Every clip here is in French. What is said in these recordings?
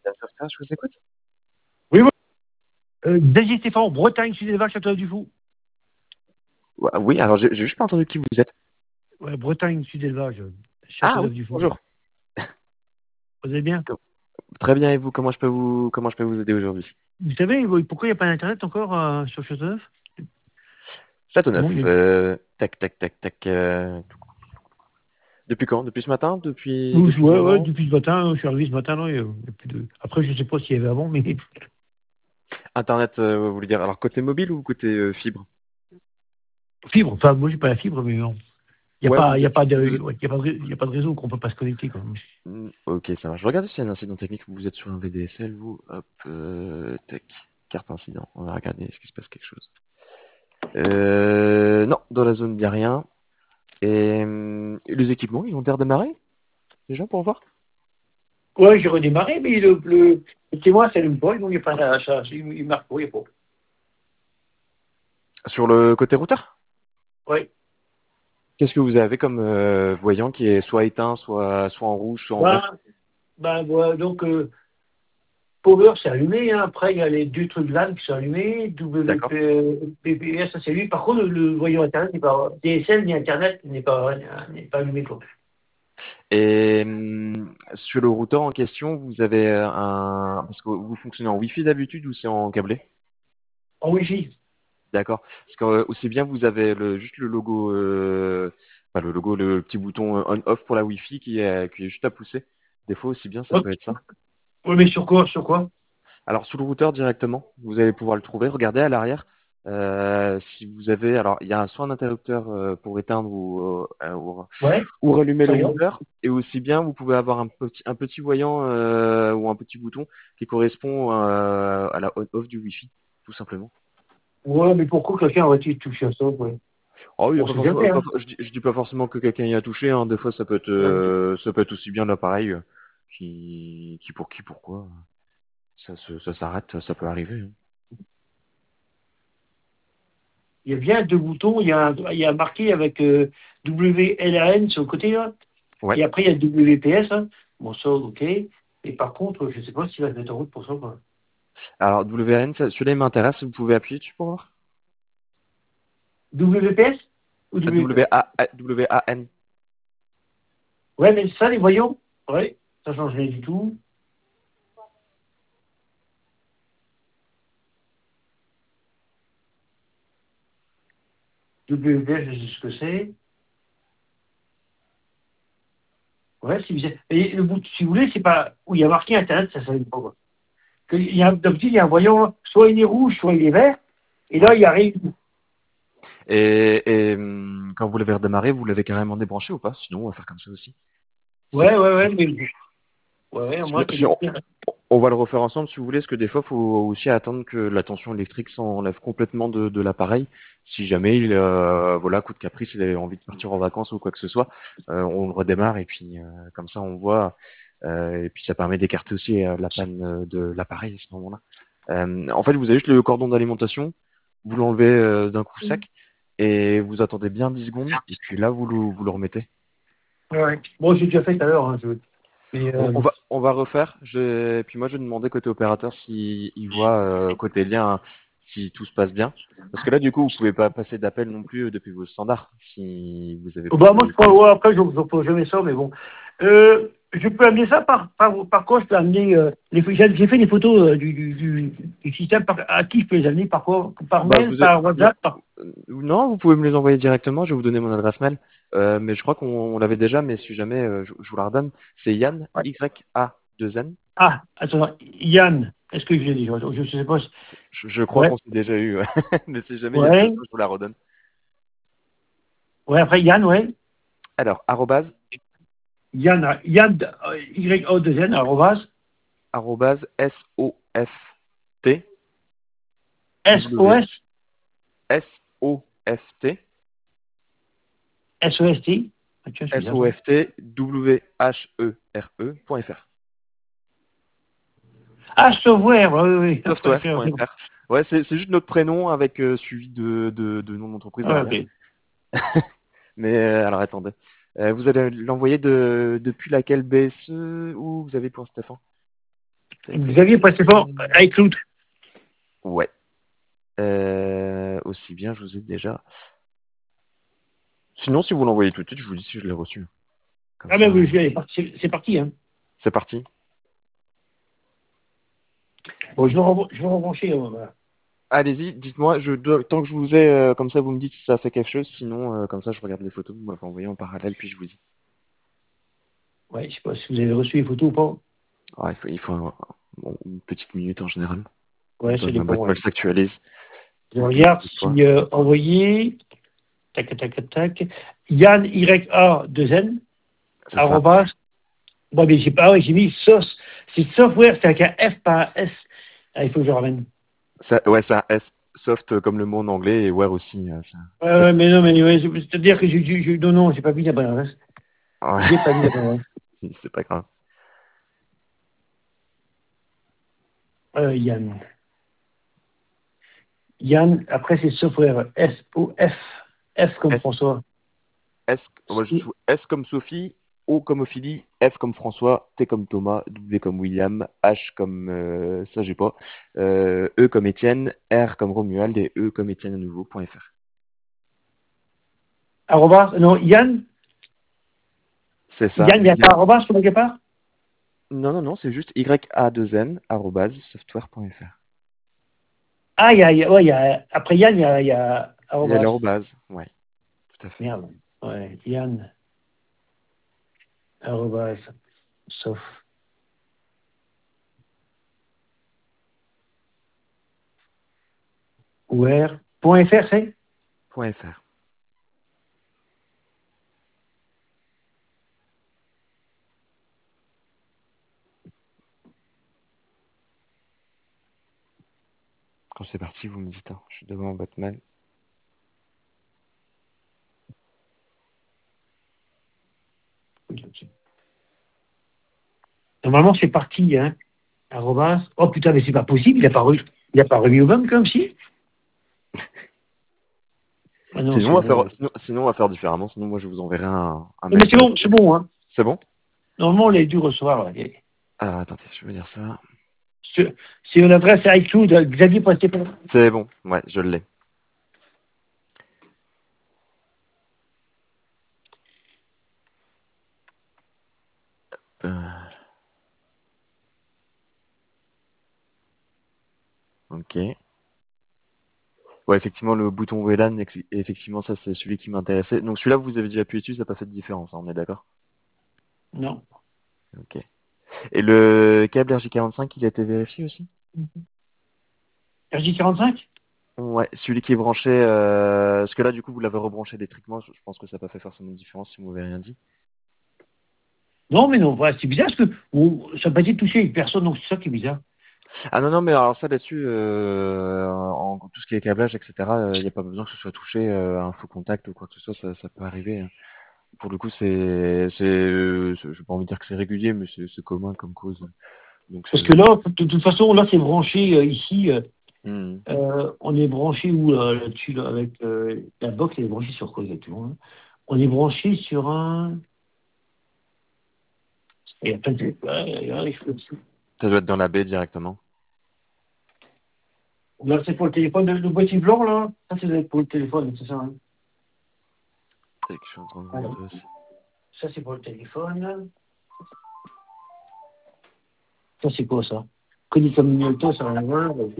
Bien sûr, ça, je vous écoute. Oui, oui. Daisy Stéphane, Bretagne, Sud-Élevage, Château-du-Fou. Ouais, oui, alors j'ai juste pas entendu qui vous êtes. Ouais, Bretagne, Sud-Élevage, Ah oui, Château-du-Fou. bonjour. Vous allez bien? Com- Très bien, et vous, comment je peux vous aider aujourd'hui? Vous savez, pourquoi il n'y a pas d'Internet encore sur Châteauneuf? Château Non, Neuf. Tac, tac, tac, tac. Depuis quand? Depuis ce matin? Depuis un Ouais, ouais, moment? depuis ce matin, je suis arrivé ce matin, non, il y a plus de... Après, je ne sais pas s'il y avait avant, mais Internet, vous voulez dire alors côté mobile ou côté fibre? fibre, enfin, moi, j'ai pas la fibre, mais non. Il n'y a Ouais, pas, vous il y a êtes, pas de, vous êtes. ouais, il y a pas de réseau qu'on peut pas se connecter, quoi. Ok, ça marche. Je regarde s'il y a un incident technique. Vous êtes sur un VDSL, vous. Hop, tac. Carte incident. On va regarder, est-ce qu'il se passe quelque chose? Non, dans la zone, il n'y a rien. Et les équipements, ils ont l'air démarrer déjà pour voir? Ouais, j'ai redémarré, mais le témoin s'allume pas, donc il n'y a pas il marque pas, il n'y a pas. Sur le côté routeur? Ouais. Qu'est-ce que vous avez comme voyant qui est soit éteint, soit en rouge, soit en vert? Ben, voilà, donc, Power, c'est allumé, hein. Après, il y a les deux trucs LAN qui sont allumés, D'accord. WPS, ça c'est lui. Par contre, le voyant Internet n'est pas, DSL ni Internet n'est pas allumé, quoi. Et sur le routeur en question, vous avez parce que vous fonctionnez en Wi-Fi d'habitude ou c'est en câblé? En Wi-Fi. D'accord. Parce que aussi bien vous avez juste le logo, enfin, le logo, le petit bouton on/off pour la Wi-Fi qui est juste à pousser. Des fois aussi bien ça Ouais, peut être ça. ouais, mais sur quoi? Sur quoi? Alors sous le routeur directement, vous allez pouvoir le trouver. Regardez à l'arrière. Si vous avez, alors il y a soit un interrupteur pour éteindre Ouais, ou rallumer le ça y est. routeur, et aussi bien vous pouvez avoir un petit voyant ou un petit bouton qui correspond à la on/off du Wi-Fi, tout simplement. Ouais, mais pourquoi quelqu'un aurait-il touché à ça, ouais? Oh, il y a On pas sait forcément, jamais, hein. je dis pas forcément que quelqu'un y a touché, hein. Des fois, Ouais. ça peut être aussi bien l'appareil qui pour qui, pourquoi. Ça s'arrête, ça peut arriver, hein. Il y a bien deux boutons, il y a marqué avec WLAN sur le côté, là. Ouais. Et après, il y a WPS, hein. Bon, ça, ok. Et par contre, je ne sais pas s'il va se mettre en route pour ça, quoi. Alors, WLAN, celui-là, il m'intéresse. Vous pouvez appuyer dessus pour voir? WPS ou WPS? WAN. Ouais, mais ça, les voyants, ouais, ça change rien du tout. WPS, je sais ce que c'est. Ouais, si vous, et le bout, si vous voulez, c'est pas où il y a marqué Internet, ça ne s'allume pas, quoi. D'habitude, il y a un voyant, soit il est rouge, soit il est vert, et là, Ouais. il y a rien. Et quand vous l'avez redémarré, vous l'avez carrément débranché ou pas? Sinon, on va faire comme ça aussi. C'est Ouais, ouais, c'est- ouais, mais, ouais, si- moi, c'est si bien. on va le refaire ensemble si vous voulez, parce que des fois, il faut aussi attendre que la tension électrique s'enlève complètement de l'appareil. Si jamais voilà, coup de caprice, il avait envie de partir en vacances ou quoi que ce soit, on le redémarre et puis comme ça, on voit. Et puis ça permet d'écarter aussi la panne de l'appareil à ce moment-là. En fait, vous avez juste le cordon d'alimentation, vous l'enlevez d'un coup sec et vous attendez bien 10 secondes et puis là, vous le remettez. Ouais. Bon, j'ai déjà fait tout à l'heure, hein, mais, On va refaire. Et puis moi, je vais demander côté opérateur s'il voit côté lien si tout se passe bien. Parce que là, du coup, vous pouvez pas passer d'appel non plus depuis vos standards si vous avez oh, pas bah, moi, de. je crois, ouais, après, je ne peux jamais ça, mais bon. Je peux amener ça par quoi? Je peux amener, j'ai fait des photos du système, à qui je peux les amener, par quoi? Par Bah, mail, par WhatsApp, non, vous pouvez me les envoyer directement. Je vais vous donner mon adresse mail. Mais je crois qu'on l'avait déjà. Mais si jamais, je vous la redonne. C'est Yann ouais. Y-A-2-N. Ah, attends, Yann, est-ce que je l'ai dit? Je ne sais pas. Je crois Ouais, qu'on s'est déjà eu. Ouais. Mais si jamais il y a ouais, besoin, je vous la redonne. ouais, après Yann, ouais. Alors, arrobase, Yann, Y-O-2-N, arrobas, arrobase, S-O-F-T, W, S-O-S, S-O-F-T, S-O-S-T. Ah, tiens, celui-là, ça. S-O-F-T, W-H-E-R-E.fr. Ah, software, oui, oui, oui. Software.fr. Ouais, c'est juste notre prénom avec suivi de nom d'entreprise Ah, derrière. ok. Mais alors attendez. Vous allez l'envoyer depuis laquelle BSE ou vous avez pour Stéphane? Tac, tac, Xavier, tac. passez fort, iCloud. Ouais. Aussi bien, je vous ai déjà. Sinon, si vous l'envoyez tout de suite, je vous dis si je l'ai reçu. Comme Ah ben ça, oui, c'est parti. Hein. c'est parti. Bon, je vais rebrancher. Voilà. Allez-y, dites-moi, tant que je vous ai, comme ça, vous me dites si ça fait quelque chose. Sinon, comme ça, je regarde les photos que vous m'avez envoyées en parallèle, puis je vous dis. Ouais, je sais pas si vous avez reçu les photos ou pas. Ah, il faut bon, une petite minute en général. Le Ouais, temps ça que ma dépend. boîte Ouais. mail s'actualise. Je Ou que je regarde reçois. si envoyé. Tac, tac, tac. Yann, YA, 2N, C'est ça. arrobas. Bon, mais j'ai pas, ouais, j'ai mis sauce. C'est software, c'est avec un F, pas un S. Ah, il faut que je ramène. Ouais, c'est un S. Soft comme le mot en anglais et where aussi. Ouais, mais non, mais ouais, c'est-à-dire que non, non, j'ai pas mis la bonne adresse. Ouais, J'ai pas mis la bonne adresse. c'est pas grave. Yann. Yann, après c'est software, S-O-F. F comme S, François. moi, S comme Sophie, O comme Ophélie, F comme François, T comme Thomas, W comme William, H comme ça j'ai pas, E comme Étienne, R comme Romuald et E comme Étienne à nouveau, .fr. Arrobas, non, Yann. C'est ça. Yann, il n'y a pas arrobas sur le départ? Non, non, non, c'est juste YA2N, arrobase, software.fr. Ah, ouais, après Yann, il y a Il y a arrobas. l'arrobase, ouais, tout à fait. Merde. Ouais, Yann, arrobas, sauf. Where. .fr, c'est? .fr. Quand c'est parti, vous me dites, hein, je suis devant votre mail. Normalement, c'est parti, hein. Arrobas. Oh putain, mais c'est pas possible, il a pas remis au banc comme si? Ah non, Sinon, c'est bon. sinon, on va faire différemment. Sinon, moi, je vous enverrai un Non, mais mail c'est directement. bon, hein. C'est bon? Normalement, on l'a dû recevoir. Ouais. Alors, attendez, je vais dire ça. C'est une adresse iCloud, Xavier Pastépan. C'est bon, ouais, je l'ai. Euh, ok. Ouais, effectivement, le bouton VLAN, effectivement, ça, c'est celui qui m'intéressait. Donc, celui-là, vous avez déjà appuyé dessus, ça n'a pas fait de différence, hein, on est d'accord? Non. Ok. Et le câble RJ45, il a été vérifié aussi? RJ45? Ouais, celui qui est branché, parce que là, du coup, vous l'avez rebranché électriquement. Je pense que ça n'a pas fait forcément de différence si vous m'avez rien dit. Non, mais non, voilà, c'est bizarre parce que ça n'a pas été touché avec personne, donc c'est ça qui est bizarre. Ah non, non, mais alors ça là-dessus, en tout ce qui est câblage, etc., il n'y a pas besoin que ce soit touché à un faux contact ou quoi que ce soit, ça peut arriver, hein. Pour le coup, j'ai pas envie de dire que c'est régulier, mais c'est commun comme cause. Donc Parce que là, de toute façon, là, c'est branché ici. hmm. On est branché où là-dessus, là, avec la box, elle est branchée sur quoi exactement hein. On est branché sur un. Il y a plein de. Ça doit être dans la baie directement. Là, c'est pour le téléphone, le boîtier blanc, là. Ça, c'est pour le téléphone, c'est ça. Hein. Tac, je suis en train de vous Voilà. montrer aussi. Ça, c'est pour le téléphone. Ça, c'est quoi ça? Connu comme Mioto, ça va avoir, ok.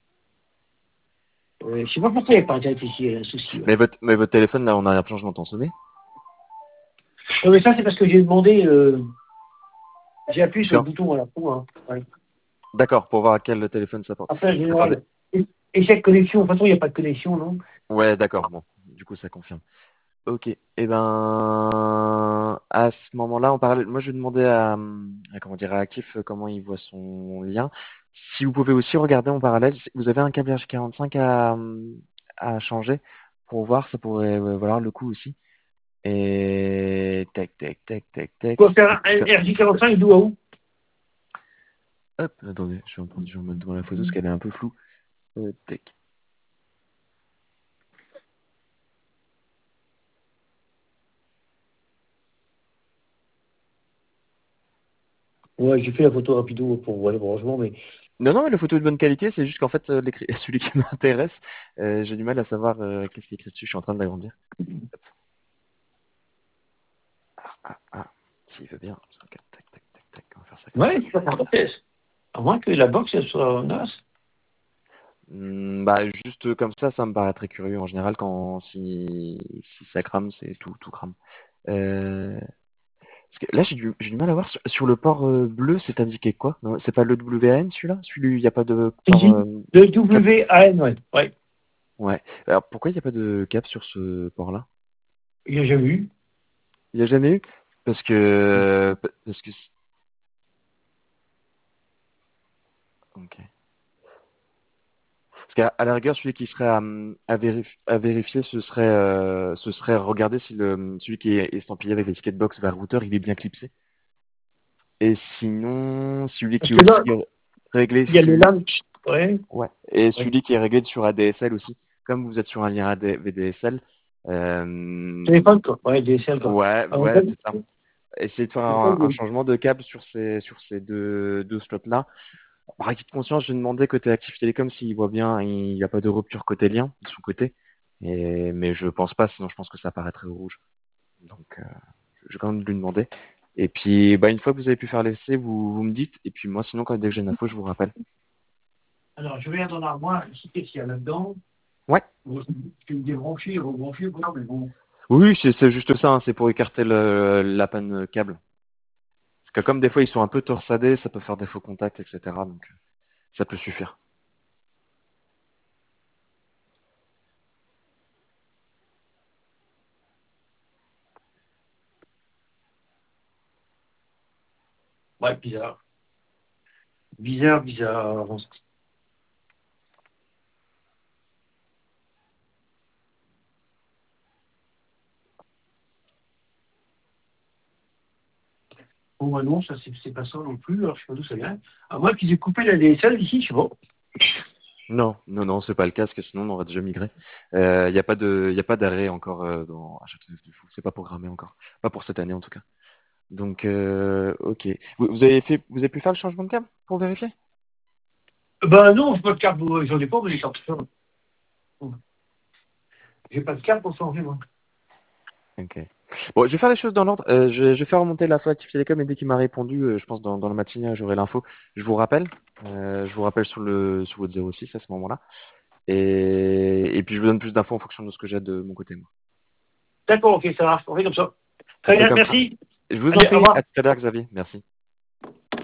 Je sais pas pourquoi il n'y a pas Internet ici, il y a un souci. Ouais. Mais votre téléphone, là, en arrière-plan, je l'entends sonner. Non, mais ça, c'est parce que j'ai demandé, j'ai appuyé Parce sur le que, bouton à la con. Hein. Ouais. d'accord, pour voir à quel téléphone ça porte. Après, en Attendez. général, échec de connexion. De toute façon, il n'y a pas de connexion, non? Ouais, d'accord, bon. Du coup, ça confirme. Ok, et ben à ce moment-là, en parallèle, moi je vais demander comment dire à Akif comment il voit son lien. Si vous pouvez aussi regarder en parallèle, vous avez un câble H45 à changer pour voir, ça pourrait valoir le coup aussi. Et tac tac tac tac tac. Quoi faire Du coup, un RJ45 d'où à où? hop, attendez, je vais me mettre devant la photo parce qu'elle est un peu floue. Tac. Ouais, j'ai fait la photo rapido pour voir le branchement, mais Non, non, la photo est de bonne qualité, c'est juste qu'en fait, celui qui m'intéresse, j'ai du mal à savoir qu'est-ce qui est écrit dessus, je suis en train de l'agrandir. Hop. Ah, s'il veut bien. Ok, tac, tac, tac, tac, on va faire ça comme ça. ouais, à moins que la box elle soit naze. Bah, juste comme ça me paraît très curieux. En général, si ça crame, c'est tout crame. Euh, Parce que là, j'ai du mal à voir. Sur le port bleu, c'est indiqué quoi? Non, c'est pas le WAN celui-là? Celui, il n'y a pas de port Ici, le cap? WAN, ouais. Ouais, Ouais. Alors pourquoi il n'y a pas de cap sur ce port-là? il n'y a jamais eu. Il n'y a jamais eu? Parce que. Ok. Parce qu'à la rigueur, celui qui serait à vérifier, ce serait regarder si celui qui est estampillé avec l'étiquette box vers routeur, il est bien clipsé. Et sinon, celui Parce qui est que là, aussi réglé il y a le sur. LAN. Ouais, Ouais. Et ouais. celui qui est réglé sur ADSL aussi. Comme vous êtes sur un lien VDSL, euh, Téléphone, quoi. Ouais, DSL, quoi. ouais, Alors, en ouais, fait, c'est ça. Essayez de faire en fait, un changement de câble sur ces deux slots-là. Par acquis de conscience, je vais demander côté Active Télécom s'il voit bien, il n'y a pas de rupture côté lien de son côté. Mais je pense pas, sinon je pense que ça apparaîtrait au rouge. Donc je vais quand même lui demander. Et puis bah, une fois que vous avez pu faire l'essai, vous me dites. Et puis moi sinon dès que j'ai une info, je vous rappelle. alors, je regarde dans l'armoire, ici, qu'est-ce qu'il y a là-dedans? Ouais. Bon, je vais me débrancher, rebrancher, voilà, mais bon. Oui, c'est juste ça, hein, c'est pour écarter la panne câble. Parce que comme des fois ils sont un peu torsadés, ça peut faire des faux contacts, etc. Donc ça peut suffire. Ouais, bizarre. Bizarre, bizarre. Bon, bah non, ça, c'est pas ça non plus. Alors, je sais pas d'où ça vient. À moins qu'ils aient coupé la DSL d'ici, je sais pas. Non, non, non, c'est pas le cas, parce que sinon on aurait déjà migré. Il y a pas d'arrêt encore dans H9 de fou. C'est pas programmé encore. Pas pour cette année en tout cas. Donc, ok. Vous avez pu faire le changement de câble pour vérifier? Ben non, j'ai pas de carte, j'en ai pas, mais les cartes. J'ai pas de carte pour changer, moi. Ok. Bon, je vais faire les choses dans l'ordre. Je vais faire remonter l'info Active Télécom et dès qu'il m'a répondu, je pense dans le matinée, j'aurai l'info. Je vous rappelle. Je vous rappelle sur votre 06 à ce moment-là. Et puis je vous donne plus d'infos en fonction de ce que j'ai de mon côté, moi. D'accord, ok, ça marche. On fait comme ça. On Très fait bien, comme ça. merci. Je vous en Allez, au prie. revoir. À tout à l'heure, Xavier. Merci.